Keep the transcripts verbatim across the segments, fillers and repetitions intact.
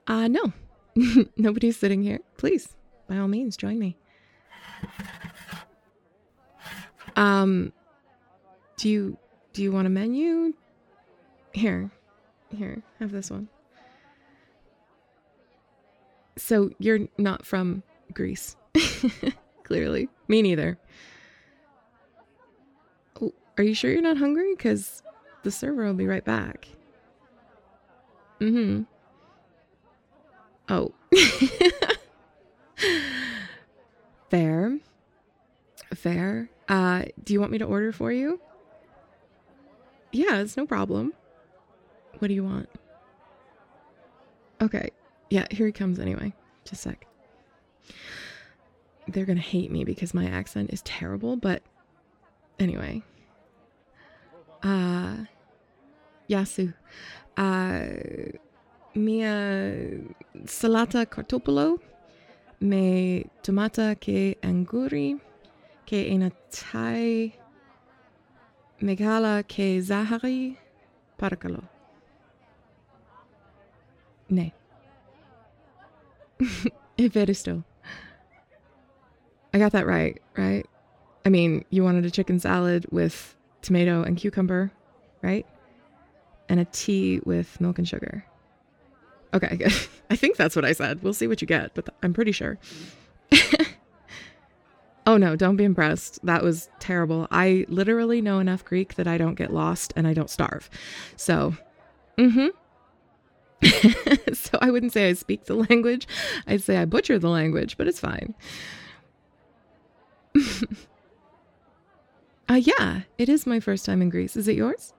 Uh, no. Nobody's sitting here. Please, by all means, join me. Um, do you, do you want a menu? Here, here, have this one. So you're not from Greece. Clearly. Me neither. Oh, are you sure you're not hungry? Because the server will be right back. Mm-hmm. Oh. Fair. Fair. Uh, do you want me to order for you? Yeah, it's no problem. What do you want? Okay. Yeah, here he comes anyway. Just a sec. They're gonna hate me because my accent is terrible, but anyway. Uh, Yasu. Uh, mia salata cartopolo, me tomata ke anguri, ke enatai, megala ke zahari, parakalo. Ne. Everisto. I got that right, right? I mean, you wanted a chicken salad with tomato and cucumber, right? And a tea with milk and sugar. Okay, good. I think that's what I said. We'll see what you get, but th- I'm pretty sure. Oh no, don't be impressed. That was terrible. I literally know enough Greek that I don't get lost and I don't starve. So, mm-hmm. So I wouldn't say I speak the language. I'd say I butcher the language, but it's fine. uh, yeah, it is my first time in Greece. Is it yours?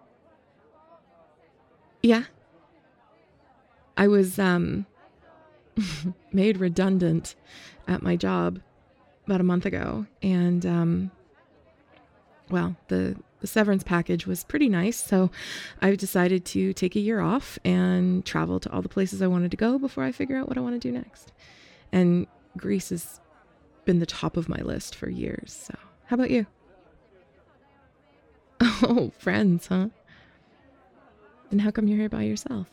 Yeah. I was um, made redundant at my job about a month ago. And, um, well, the, the severance package was pretty nice. So I decided to take a year off and travel to all the places I wanted to go before I figure out what I want to do next. And Greece has been the top of my list for years. So how about you? Oh, friends, huh? Then how come you're here by yourself?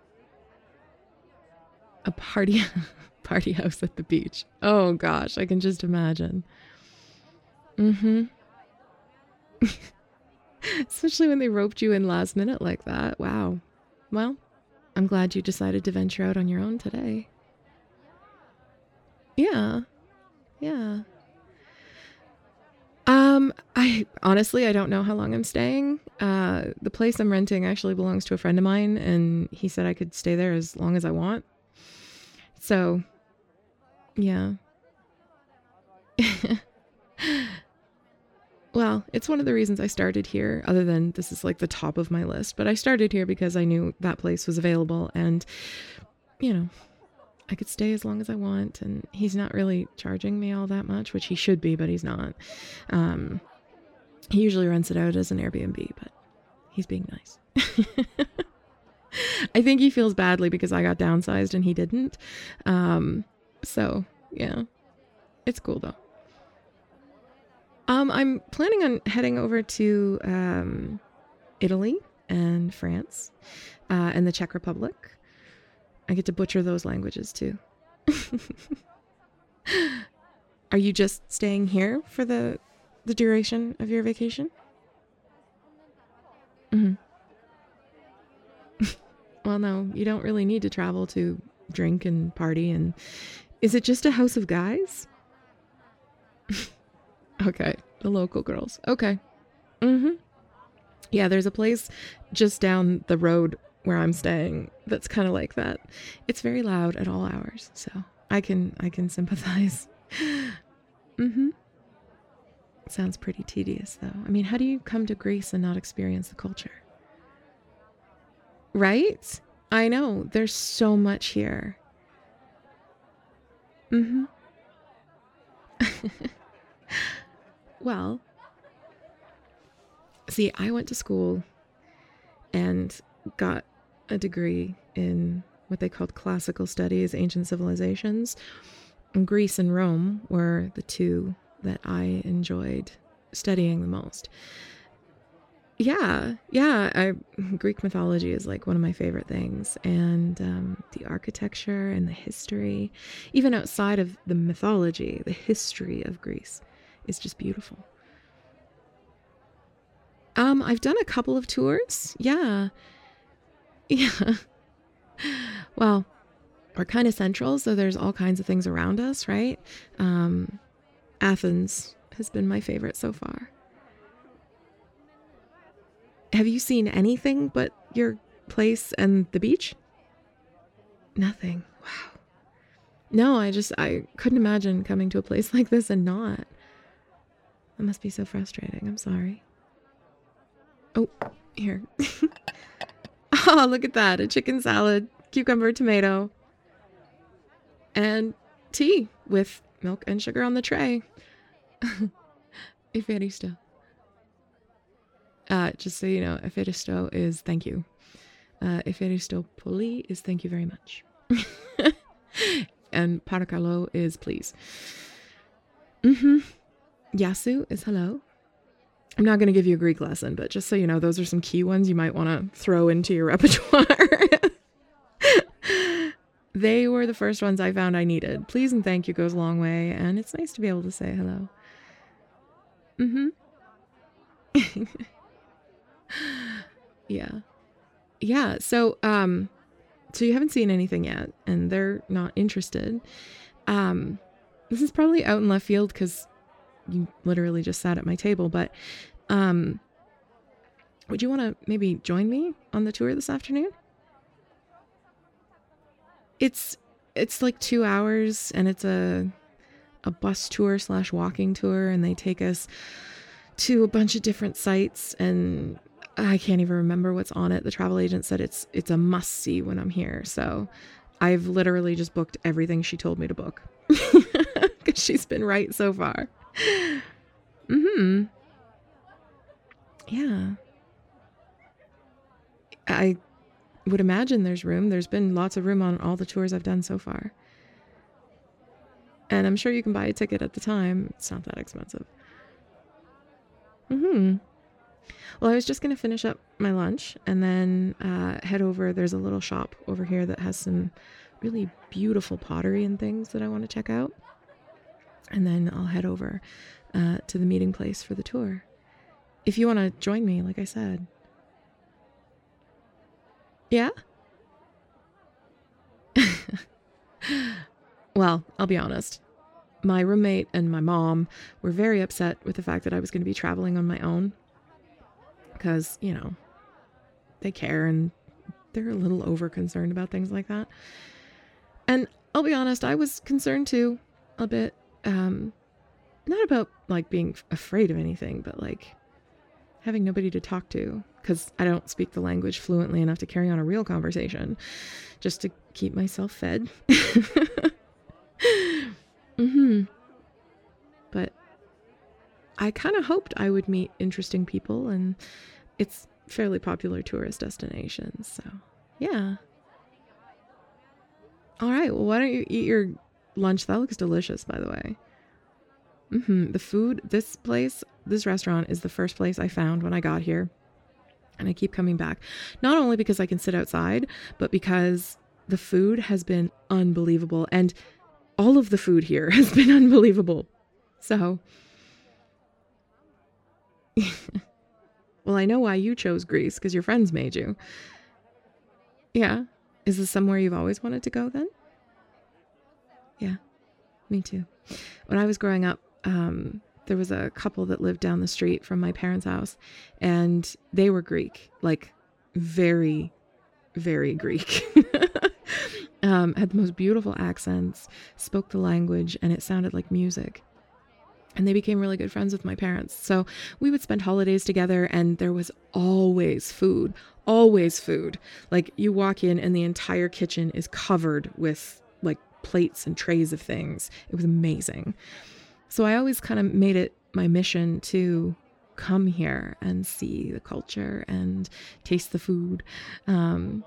A party party house at the beach. Oh gosh, I can just imagine. Mm-hmm. Especially when they roped you in last minute like that. Wow. Well, I'm glad you decided to venture out on your own today. Yeah. Yeah. Um, I honestly, I don't know how long I'm staying. Uh, the place I'm renting actually belongs to a friend of mine, and he said I could stay there as long as I want. So, yeah. Well, it's one of the reasons I started here, other than this is like the top of my list. But I started here because I knew that place was available and, you know, I could stay as long as I want. And he's not really charging me all that much, which he should be, but he's not. Um, he usually rents it out as an Airbnb, but he's being nice. I think he feels badly because I got downsized and he didn't. Um, so, yeah, it's cool though. Um, I'm planning on heading over to um, Italy and France uh, and the Czech Republic. I get to butcher those languages too. Are you just staying here for the the duration of your vacation? Mm-hmm. Well, no, you don't really need to travel to drink and party. And is it just a house of guys? Okay, the local girls. Okay. Mm-hmm. Yeah, there's a place just down the road where I'm staying that's kind of like that. It's very loud at all hours, so I can I can sympathize. Mm-hmm. Sounds pretty tedious, though. I mean, how do you come to Greece and not experience the culture? Right? I know. There's so much here. Mm-hmm. Well, see, I went to school and got a degree in what they called classical studies, ancient civilizations. And Greece and Rome were the two that I enjoyed studying the most. Yeah, yeah. I, Greek mythology is like one of my favorite things, and um, the architecture and the history, even outside of the mythology, the history of Greece is just beautiful. Um, I've done a couple of tours. Yeah, yeah. Well, we're kind of central, so there's all kinds of things around us, right? Um, Athens has been my favorite so far. Have you seen anything but your place and the beach? Nothing. Wow. No, I just, I couldn't imagine coming to a place like this and not. That must be so frustrating. I'm sorry. Oh, here. Oh, look at that. A chicken salad, cucumber, tomato, and tea with milk and sugar on the tray. Eferisto. Uh, just so you know, eferisto is thank you. Uh, eferisto poli is thank you very much. And parakalo is please. Mm-hmm. Yasu is hello. I'm not going to give you a Greek lesson, but just so you know, those are some key ones you might want to throw into your repertoire. They were the first ones I found I needed. Please and thank you goes a long way, and it's nice to be able to say hello. Mm-hmm. Yeah. Yeah, so, um, so you haven't seen anything yet, and they're not interested. Um, this is probably out in left field because you literally just sat at my table, but um, would you want to maybe join me on the tour this afternoon? It's it's like two hours, and it's a a bus tour slash walking tour, and they take us to a bunch of different sites, and I can't even remember what's on it. The travel agent said it's it's a must see when I'm here, so I've literally just booked everything she told me to book because she's been right so far. Mm-hmm. Yeah. I would imagine there's room. There's been lots of room on all the tours I've done so far. And I'm sure you can buy a ticket at the time. It's not that expensive. Mm-hmm. Well, I was just going to finish up my lunch and then uh, head over. There's a little shop over here that has some really beautiful pottery and things that I want to check out. And then I'll head over uh, to the meeting place for the tour. If you want to join me, like I said. Yeah? Well, I'll be honest. My roommate and my mom were very upset with the fact that I was going to be traveling on my own. Because, you know, they care and they're a little over concerned about things like that. And I'll be honest, I was concerned too, a bit. Um, not about like being afraid of anything, but like having nobody to talk to, because I don't speak the language fluently enough to carry on a real conversation, just to keep myself fed. Mm-hmm. But I kind of hoped I would meet interesting people, and it's a fairly popular tourist destination, so yeah. All right, well, why don't you eat your lunch? That looks delicious, by the way. Mm-hmm. The food, this place, this restaurant is the first place I found when I got here, and I keep coming back. Not only because I can sit outside, but because the food has been unbelievable, and all of the food here has been unbelievable. So, well, I know why you chose Greece, because your friends made you. Yeah. Is this somewhere you've always wanted to go then? Yeah, me too. When I was growing up, um, there was a couple that lived down the street from my parents' house, and they were Greek, like very, very Greek. um, had the most beautiful accents, spoke the language, and it sounded like music. And they became really good friends with my parents. So we would spend holidays together, and there was always food, always food. Like you walk in and the entire kitchen is covered with like plates and trays of things. It was amazing. So I always kind of made it my mission to come here and see the culture and taste the food. Um,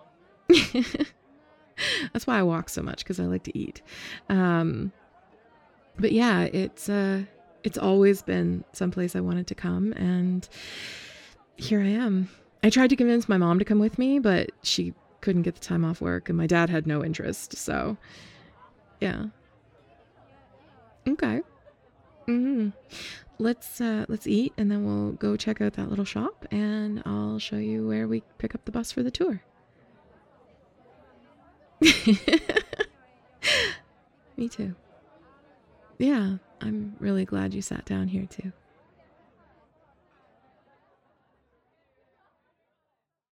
that's why I walk so much, because I like to eat. Um, but yeah, it's... Uh, It's always been someplace I wanted to come, and here I am. I tried to convince my mom to come with me, but she couldn't get the time off work, and my dad had no interest. So, yeah. Okay. Mm-hmm. Let's uh, let's eat, and then we'll go check out that little shop, and I'll show you where we pick up the bus for the tour. Me too. Yeah, I'm really glad you sat down here too.